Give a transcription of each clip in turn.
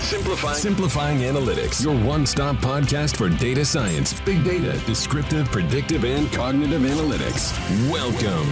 Simplifying Analytics, your one-stop podcast for data science, big data, descriptive, predictive, and cognitive analytics. Welcome.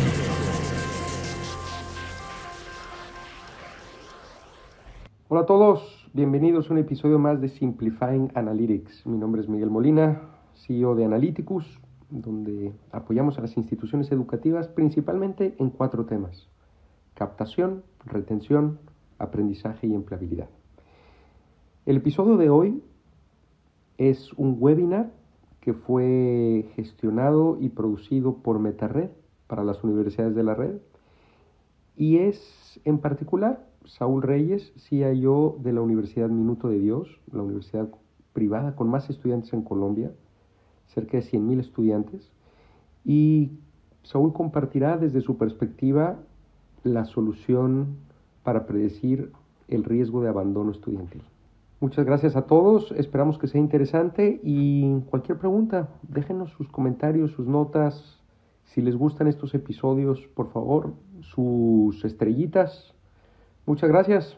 Hola a todos, bienvenidos a un episodio más de Simplifying Analytics. Mi nombre es Miguel Molina, CEO de Analyticus, donde apoyamos a las instituciones educativas principalmente en 4 temas: captación, retención, aprendizaje y empleabilidad. El episodio de hoy es un webinar que fue gestionado y producido por MetaRed para las universidades de la red, y es en particular Saúl Reyes, CIO de la Universidad Minuto de Dios, la universidad privada con más estudiantes en Colombia, cerca de 100,000 estudiantes, y Saúl compartirá desde su perspectiva la solución para predecir el riesgo de abandono estudiantil. Muchas gracias a todos, esperamos que sea interesante, y cualquier pregunta, déjenos sus comentarios, sus notas. Si les gustan estos episodios, por favor, sus estrellitas. Muchas gracias.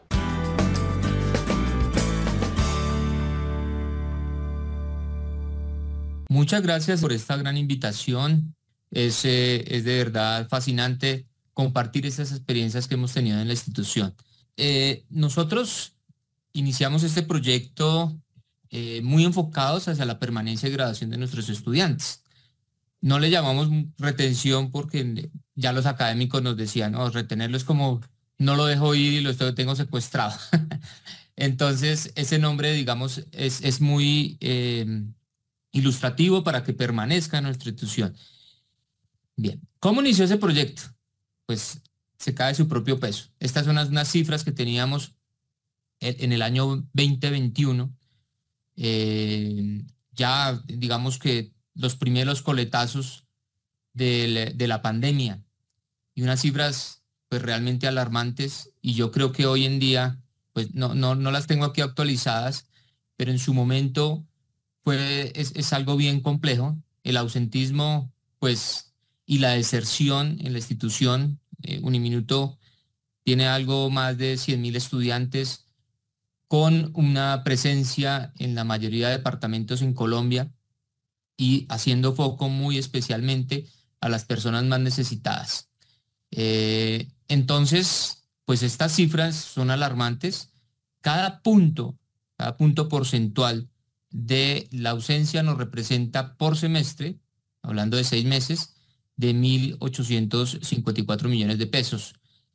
Muchas gracias por esta gran invitación. Es de verdad fascinante compartir esas experiencias que hemos tenido en la institución. Nosotros iniciamos este proyecto muy enfocados hacia la permanencia y graduación de nuestros estudiantes. No le llamamos retención porque ya los académicos nos decían, no, retenerlo es como no lo dejo ir y lo tengo secuestrado. Entonces, ese nombre, digamos, es muy ilustrativo para que permanezca en nuestra institución. Bien, ¿cómo inició ese proyecto? Pues se cae su propio peso. Estas son unas cifras que teníamos en el año 2021, ya digamos que los primeros coletazos de la pandemia, y unas cifras pues realmente alarmantes, y yo creo que hoy en día pues no las tengo aquí actualizadas, pero en su momento es algo bien complejo. El ausentismo pues y la deserción en la institución. Uniminuto tiene algo más de 100,000 estudiantes con una presencia en la mayoría de departamentos en Colombia y haciendo foco muy especialmente a las personas más necesitadas. Entonces, pues estas cifras son alarmantes. Cada punto porcentual de la ausencia nos representa por semestre, hablando de 6 meses, de 1.854 millones de pesos.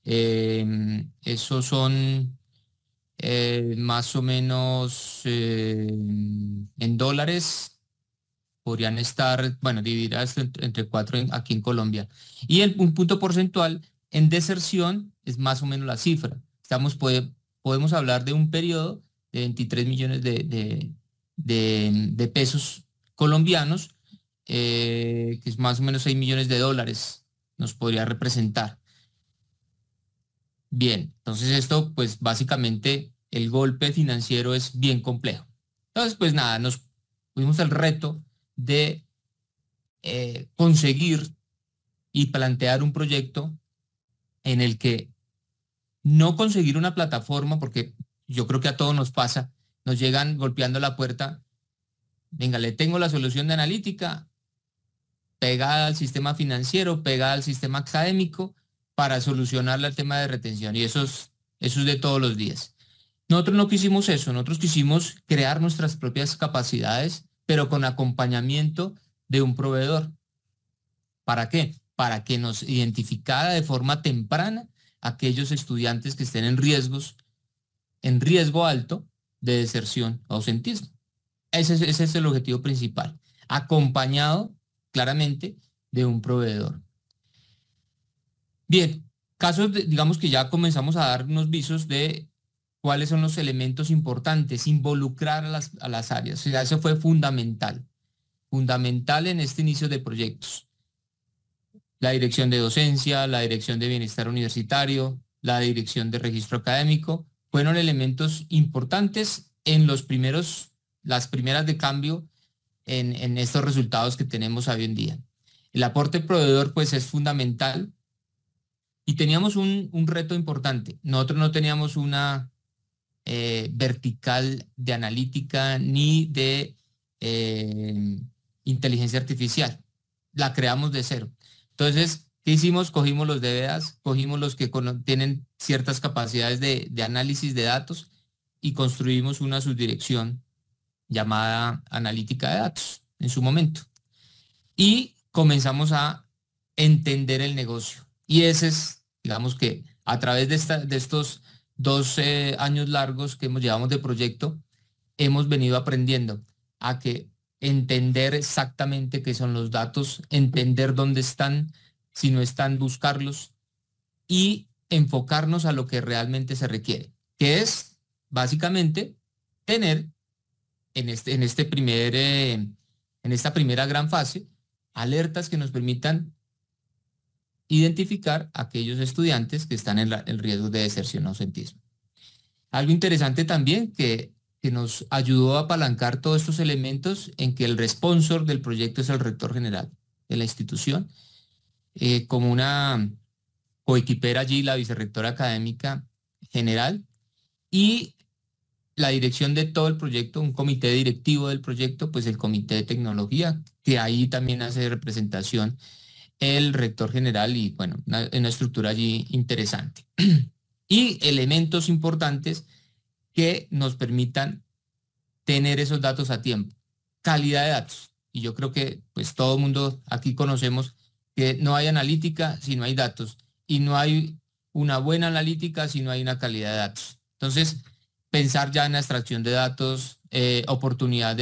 Esos son más o menos en dólares, podrían estar, bueno, divididas entre 4 aquí en Colombia. Y un punto porcentual en deserción es más o menos la cifra. Podemos hablar de un periodo de 23 millones de pesos colombianos, que es más o menos 6 millones de dólares, nos podría representar. Bien, entonces esto, pues básicamente el golpe financiero es bien complejo. Entonces, pues nada, nos pusimos el reto de conseguir y plantear un proyecto en el que no conseguir una plataforma, porque yo creo que a todos nos pasa, nos llegan golpeando la puerta, venga, le tengo la solución de analítica pegada al sistema financiero, pegada al sistema académico, para solucionar el tema de retención, y eso es de todos los días. Nosotros no quisimos eso, nosotros quisimos crear nuestras propias capacidades, pero con acompañamiento de un proveedor. ¿Para qué? Para que nos identificara de forma temprana aquellos estudiantes que estén en riesgo alto de deserción o ausentismo. Ese es el objetivo principal, acompañado claramente de un proveedor. Bien, digamos que ya comenzamos a dar unos visos de cuáles son los elementos importantes, involucrar a las áreas. O sea, eso fue fundamental en este inicio de proyectos. La dirección de docencia, la dirección de bienestar universitario, la dirección de registro académico, fueron elementos importantes en las primeras de cambio en estos resultados que tenemos hoy en día. El aporte proveedor pues es fundamental. Y teníamos un reto importante. Nosotros no teníamos una vertical de analítica ni de inteligencia artificial. La creamos de cero. Entonces, ¿qué hicimos? Cogimos los DBAs, cogimos los que tienen ciertas capacidades de análisis de datos y construimos una subdirección llamada analítica de datos en su momento. Y comenzamos a entender el negocio. Y ese es, digamos que a través de estos 12 años largos que llevamos de proyecto, hemos venido aprendiendo a que entender exactamente qué son los datos, entender dónde están, si no están, buscarlos y enfocarnos a lo que realmente se requiere, que es básicamente tener en esta primera gran fase alertas que nos permitan identificar a aquellos estudiantes que están en riesgo de deserción o ausentismo. Algo interesante también que nos ayudó a apalancar todos estos elementos en que el responsor del proyecto es el rector general de la institución, como una coequipera allí, la vicerrectora académica general, y la dirección de todo el proyecto, un comité directivo del proyecto, pues el comité de tecnología, que ahí también hace representación el rector general y bueno, una estructura allí interesante. Y elementos importantes que nos permitan tener esos datos a tiempo. Calidad de datos. Y yo creo que pues todo el mundo aquí conocemos que no hay analítica si no hay datos y no hay una buena analítica si no hay una calidad de datos. Entonces, pensar ya en la extracción de datos, oportunidad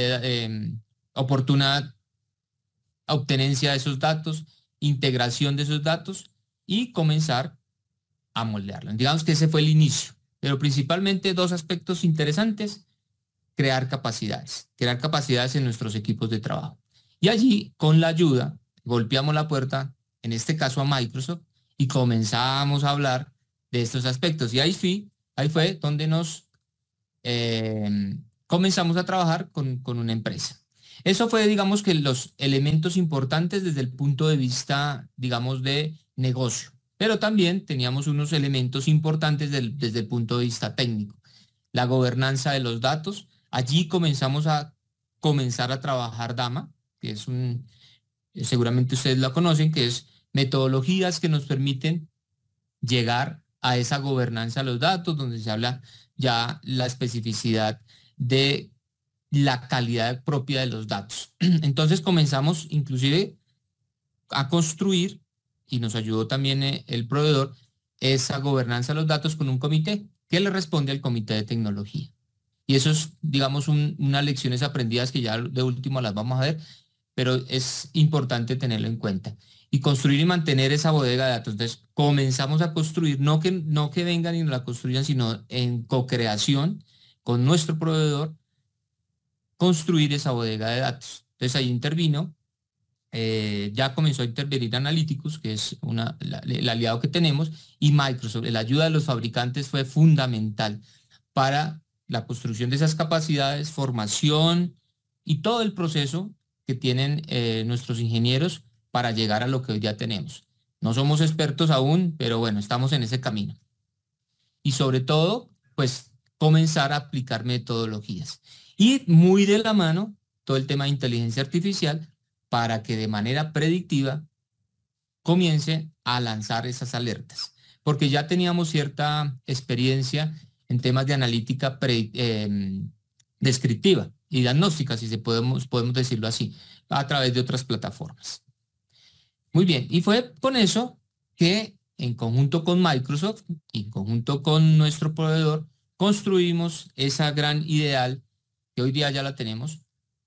oportuna obtenencia de esos datos, integración de esos datos y comenzar a moldearlo. Digamos que ese fue el inicio, pero principalmente dos aspectos interesantes: crear capacidades en nuestros equipos de trabajo. Y allí, con la ayuda, golpeamos la puerta, en este caso a Microsoft, y comenzamos a hablar de estos aspectos. Y ahí fue donde nos comenzamos a trabajar con una empresa. Eso fue, digamos, que los elementos importantes desde el punto de vista, digamos, de negocio. Pero también teníamos unos elementos importantes desde el punto de vista técnico. La gobernanza de los datos. Allí comenzamos a trabajar DAMA, que es seguramente ustedes la conocen, que es metodologías que nos permiten llegar a esa gobernanza de los datos, donde se habla ya la especificidad de la calidad propia de los datos. Entonces comenzamos inclusive a construir, y nos ayudó también el proveedor, esa gobernanza de los datos con un comité que le responde al comité de tecnología. Y eso es, digamos, unas lecciones aprendidas que ya de último las vamos a ver, pero es importante tenerlo en cuenta. Y construir y mantener esa bodega de datos. Entonces, comenzamos a construir, no que vengan y la construyan, sino en co-creación con nuestro proveedor, construir esa bodega de datos. Entonces, ahí intervino, ya comenzó a intervenir Analyticus, que es el aliado que tenemos, y Microsoft. La ayuda de los fabricantes fue fundamental para la construcción de esas capacidades, formación y todo el proceso que tienen nuestros ingenieros para llegar a lo que hoy ya tenemos. No somos expertos aún, pero bueno, estamos en ese camino. Y sobre todo, pues comenzar a aplicar metodologías. Y muy de la mano, todo el tema de inteligencia artificial para que de manera predictiva comience a lanzar esas alertas. Porque ya teníamos cierta experiencia en temas de analítica descriptiva y diagnóstica, si podemos decirlo así, a través de otras plataformas. Muy bien, y fue con eso que en conjunto con Microsoft y en conjunto con nuestro proveedor construimos esa gran ideal que hoy día ya la tenemos,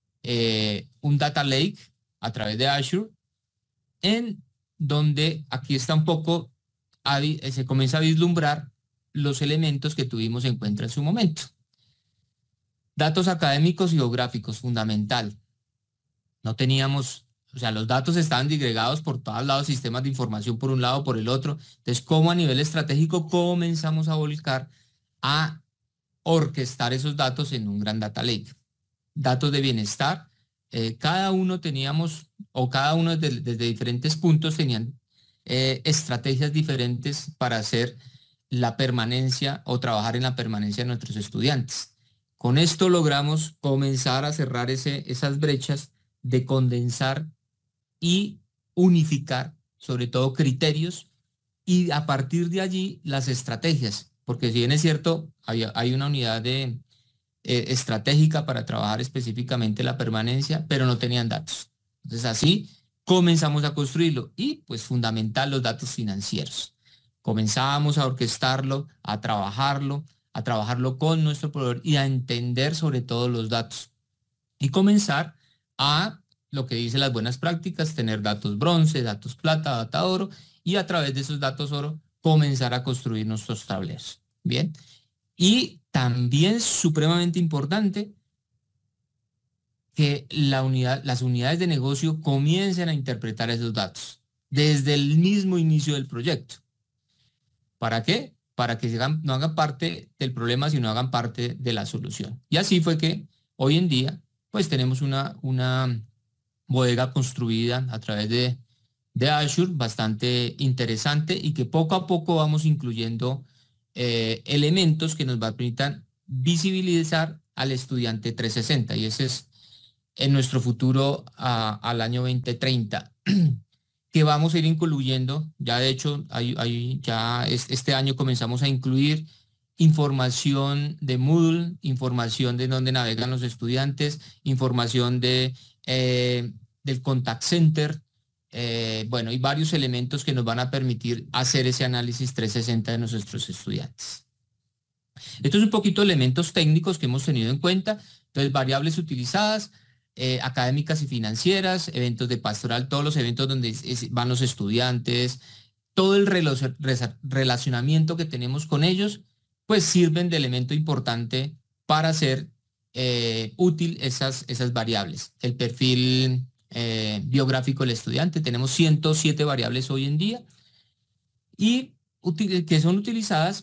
un data lake a través de Azure, en donde aquí está un poco, se comienza a vislumbrar los elementos que tuvimos en cuenta en su momento. Datos académicos y geográficos, fundamental. No teníamos, o sea, los datos estaban disgregados por todos lados, sistemas de información por un lado, por el otro. Entonces, ¿cómo a nivel estratégico comenzamos a volcar a orquestar esos datos en un gran data lake? Datos de bienestar, cada uno teníamos, o cada uno desde diferentes puntos tenían estrategias diferentes para hacer la permanencia o trabajar en la permanencia de nuestros estudiantes. Con esto logramos comenzar a cerrar esas brechas de condensar y unificar, sobre todo criterios, y a partir de allí las estrategias, porque si bien es cierto, hay una unidad estratégica para trabajar específicamente la permanencia, pero no tenían datos. Entonces así comenzamos a construirlo y pues fundamental los datos financieros. Comenzamos a orquestarlo, a trabajarlo con nuestro proveedor y a entender sobre todo los datos. Y comenzar a lo que dice las buenas prácticas, tener datos bronce, datos plata, data oro, y a través de esos datos oro comenzar a construir nuestros tableros. Bien. Y también supremamente importante que las unidades de negocio comiencen a interpretar esos datos desde el mismo inicio del proyecto. ¿Para qué? Para que no hagan parte del problema, sino hagan parte de la solución. Y así fue que hoy en día pues tenemos una bodega construida a través de Azure bastante interesante y que poco a poco vamos incluyendo elementos que nos permitan visibilizar al estudiante 360, y ese es en nuestro futuro al año 2030, que vamos a ir incluyendo. Ya de hecho, este año comenzamos a incluir información de Moodle, información de dónde navegan los estudiantes, información del contact center, bueno, y varios elementos que nos van a permitir hacer ese análisis 360 de nuestros estudiantes. Estos son un poquito elementos técnicos que hemos tenido en cuenta. Entonces, variables utilizadas, académicas y financieras, eventos de pastoral, todos los eventos donde van los estudiantes, todo el relacionamiento que tenemos con ellos, pues sirven de elemento importante para hacer útil esas variables. El perfil biográfico del estudiante, tenemos 107 variables hoy en día y que son utilizadas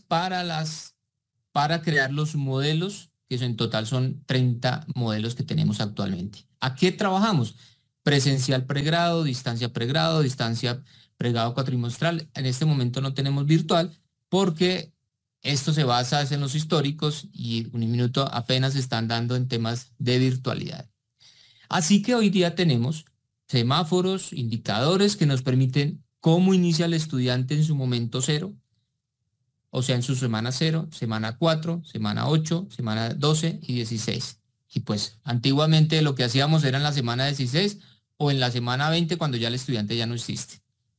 para crear los modelos, que en total son 30 modelos que tenemos actualmente. ¿A qué trabajamos? Presencial pregrado, distancia pregrado cuatrimestral. En este momento no tenemos virtual porque esto se basa en los históricos y un minuto apenas están dando en temas de virtualidad. Así que hoy día tenemos semáforos, indicadores que nos permiten cómo inicia el estudiante en su momento cero, o sea, en su semana 0, semana 4, semana 8, semana 12 y 16. Y pues antiguamente lo que hacíamos era en la semana 16 o en la semana 20 cuando ya el estudiante ya no existe.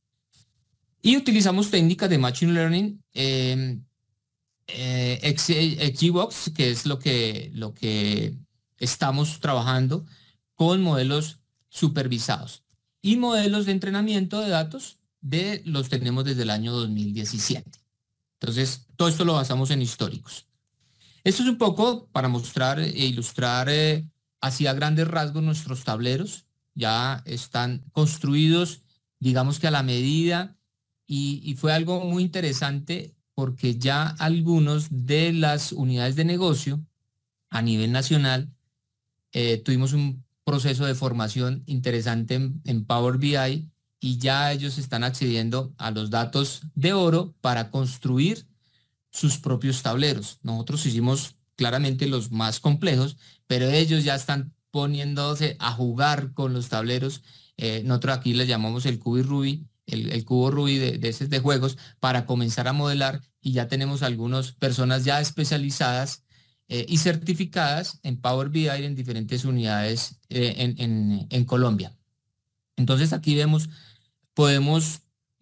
Y utilizamos técnicas de Machine Learning, XGBox, que es lo que estamos trabajando con modelos supervisados. Y modelos de entrenamiento de datos los tenemos desde el año 2017. Entonces, todo esto lo basamos en históricos. Esto es un poco para mostrar e ilustrar así a grandes rasgos nuestros tableros. Ya están construidos, digamos que a la medida, y fue algo muy interesante porque ya algunos de las unidades de negocio a nivel nacional tuvimos un proceso de formación interesante en Power BI, y ya ellos están accediendo a los datos de oro para construir sus propios tableros. Nosotros hicimos claramente los más complejos, pero ellos ya están poniéndose a jugar con los tableros. Nosotros aquí les llamamos el cubo Rubik, el cubo Rubik de juegos, para comenzar a modelar, y ya tenemos algunas personas ya especializadas y certificadas en Power BI en diferentes unidades en Colombia. Entonces aquí podemos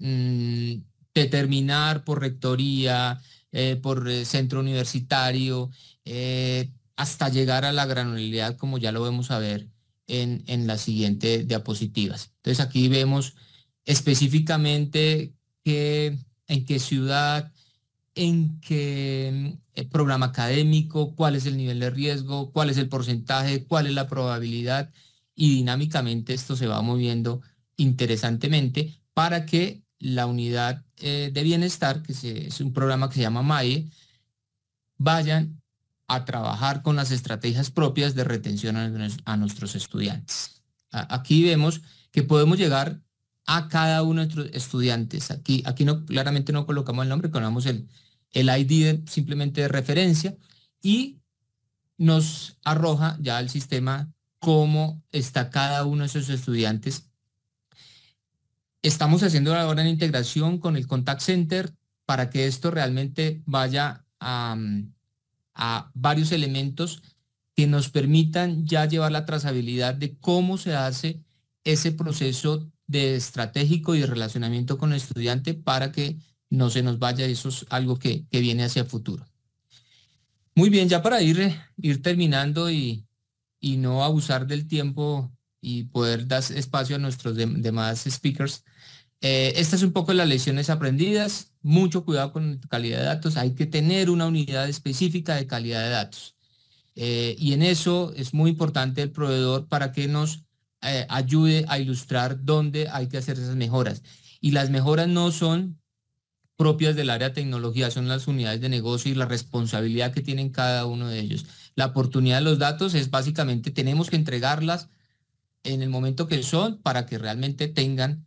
determinar por rectoría, por centro universitario, hasta llegar a la granularidad, como ya lo vamos a ver en las siguientes diapositivas. Entonces aquí vemos específicamente en qué ciudad, en qué programa académico, cuál es el nivel de riesgo, cuál es el porcentaje, cuál es la probabilidad, y dinámicamente esto se va moviendo interesantemente para que la unidad de bienestar, que es un programa que se llama MAIE, vayan a trabajar con las estrategias propias de retención a nuestros estudiantes. Aquí vemos que podemos llegar a cada uno de nuestros estudiantes. Aquí claramente no colocamos el nombre, colocamos el ID simplemente de referencia y nos arroja ya el sistema cómo está cada uno de esos estudiantes. Estamos haciendo ahora una integración con el Contact Center para que esto realmente vaya a varios elementos que nos permitan ya llevar la trazabilidad de cómo se hace ese proceso de estratégico y de relacionamiento con el estudiante para que no se nos vaya. Eso es algo que viene hacia el futuro. Muy bien, ya para ir terminando y no abusar del tiempo y poder dar espacio a nuestros demás speakers, estas son un poco las lecciones aprendidas. Mucho cuidado con la calidad de datos. Hay que tener una unidad específica de calidad de datos. Y en eso es muy importante el proveedor para que nos ayude a ilustrar dónde hay que hacer esas mejoras. Y las mejoras no son propias del área de tecnología, son las unidades de negocio y la responsabilidad que tienen cada uno de ellos. La oportunidad de los datos es básicamente tenemos que entregarlas en el momento que son para que realmente tengan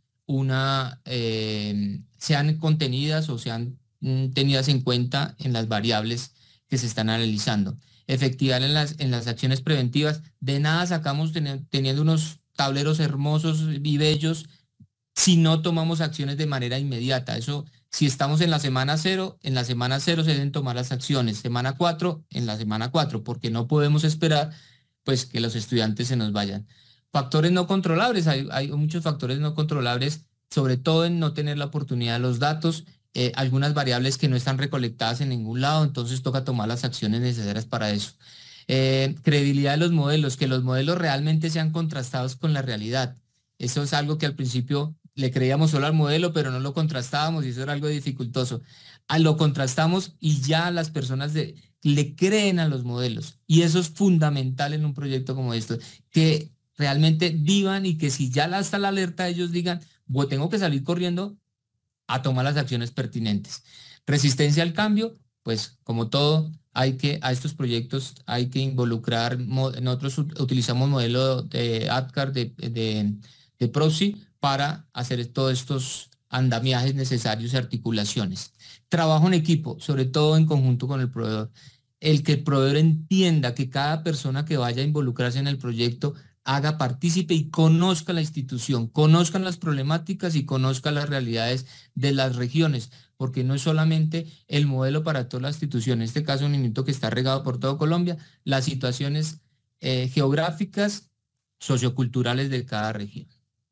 sean contenidas o sean tenidas en cuenta en las variables que se están analizando. Efectivar en las acciones preventivas. De nada sacamos teniendo unos tableros hermosos y bellos si no tomamos acciones de manera inmediata. Eso, si estamos en la semana 0, en la semana 0 se deben tomar las acciones. Semana 4, en la semana 4, porque no podemos esperar pues que los estudiantes se nos vayan. Factores no controlables, hay muchos factores no controlables, sobre todo en no tener la oportunidad de los datos, algunas variables que no están recolectadas en ningún lado, entonces toca tomar las acciones necesarias para eso. Credibilidad de los modelos, que los modelos realmente sean contrastados con la realidad. Eso es algo que al principio le creíamos solo al modelo, pero no lo contrastábamos y eso era algo dificultoso. Lo contrastamos y ya las personas le creen a los modelos y eso es fundamental en un proyecto como esto, que realmente vivan y que si ya está la alerta ellos digan, tengo que salir corriendo a tomar las acciones pertinentes. Resistencia al cambio, pues como todo, a estos proyectos hay que involucrar, nosotros utilizamos modelo de ADCAR, de PROCI, para hacer todos estos andamiajes necesarios y articulaciones. Trabajo en equipo, sobre todo en conjunto con el proveedor. El que el proveedor entienda que cada persona que vaya a involucrarse en el proyecto haga partícipe y conozca la institución, conozcan las problemáticas y conozca las realidades de las regiones, porque no es solamente el modelo para toda la institución, en este caso un instituto que está regado por todo Colombia, las situaciones geográficas, socioculturales de cada región.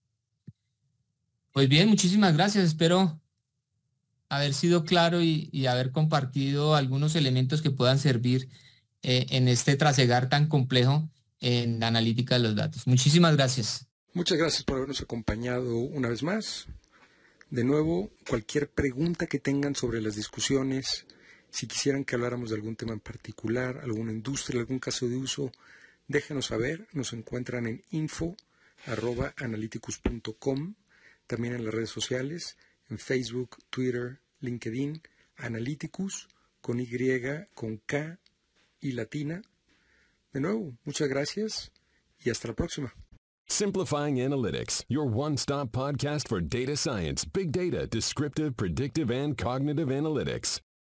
Pues bien, muchísimas gracias, espero haber sido claro y haber compartido algunos elementos que puedan servir en este trasegar tan complejo en la analítica de los datos. Muchísimas gracias. Muchas gracias por habernos acompañado una vez más. De nuevo, cualquier pregunta que tengan sobre las discusiones, si quisieran que habláramos de algún tema en particular, alguna industria, algún caso de uso, déjenos saber. Nos encuentran en info@analyticus.com, también en las redes sociales, en Facebook, Twitter, LinkedIn, Analyticus, con Y, con K y latina. De nuevo, muchas gracias y hasta la próxima. Simplifying Analytics, your one-stop podcast for data science, big data, descriptive, predictive, and cognitive analytics.